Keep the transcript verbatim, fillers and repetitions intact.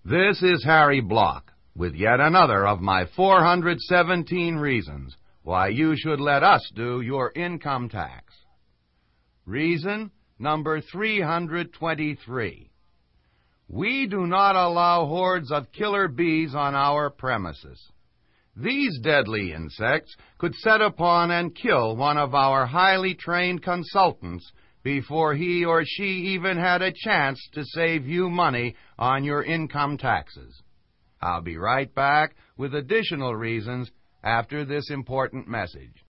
This is Harry Block with yet another of my four hundred seventeen reasons why you should let us do your income tax. Reason number three hundred twenty-three. We do not allow hordes of killer bees on our premises. These deadly insects could set upon and kill one of our highly trained consultants before he or she even had a chance to save you money on your income taxes. I'll be right back with additional reasons after this important message.